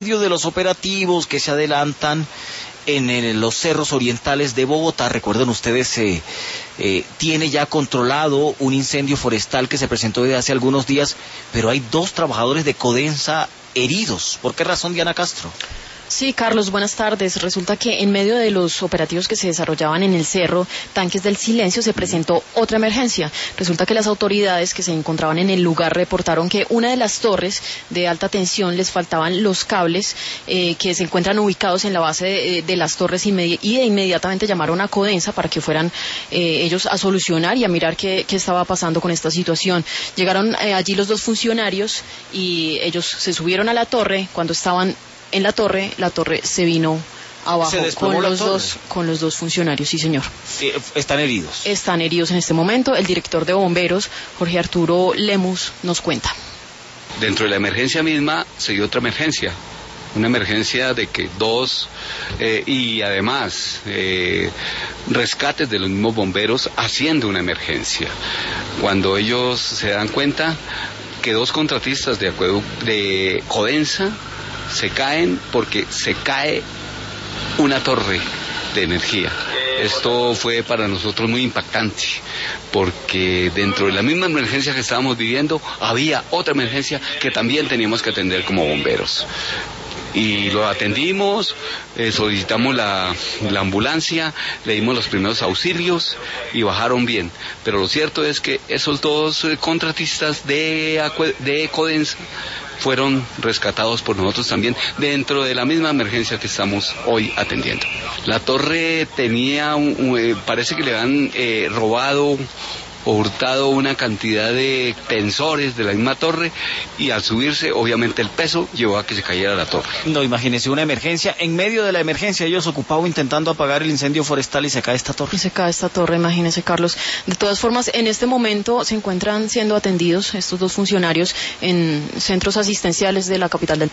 medio de los operativos que se adelantan en los cerros orientales de Bogotá, recuerden ustedes, tiene ya controlado un incendio forestal que se presentó desde hace algunos días, pero hay 2 trabajadores de Codensa heridos. ¿Por qué razón, Diana Castro? Sí, Carlos, buenas tardes. Resulta que en medio de los operativos que se desarrollaban en el cerro Tanques del Silencio se presentó otra emergencia. Resulta que las autoridades que se encontraban en el lugar reportaron que una de las torres de alta tensión les faltaban los cables que se encuentran ubicados en la base de las torres y de inmediatamente llamaron a Codensa para que fueran ellos a solucionar y a mirar qué estaba pasando con esta situación. Llegaron allí los 2 funcionarios y ellos se subieron a la torre. Cuando estaban en la torre se vino abajo con los dos funcionarios, sí señor. ¿Están heridos? Están heridos en este momento. El director de bomberos, Jorge Arturo Lemus, nos cuenta. Dentro de la emergencia misma se dio otra emergencia. Una emergencia de que 2 y además rescates de los mismos bomberos haciendo una emergencia. Cuando ellos se dan cuenta que 2 contratistas de Codensa se caen porque se cae una torre de energía. Esto fue para nosotros muy impactante, porque dentro de la misma emergencia que estábamos viviendo, había otra emergencia que también teníamos que atender como bomberos. Y lo atendimos, solicitamos la ambulancia, le dimos los primeros auxilios y bajaron bien. Pero lo cierto es que esos 2 contratistas de Codensa fueron rescatados por nosotros también dentro de la misma emergencia que estamos hoy atendiendo. La torre tenía, parece que le han robado o hurtado una cantidad de tensores de la misma torre y al subirse, obviamente el peso llevó a que se cayera la torre. No, imagínense una emergencia, en medio de la emergencia ellos ocupados intentando apagar el incendio forestal y se cae esta torre. Y se cae esta torre, imagínense, Carlos. De todas formas, en este momento se encuentran siendo atendidos estos 2 funcionarios en centros asistenciales de la capital del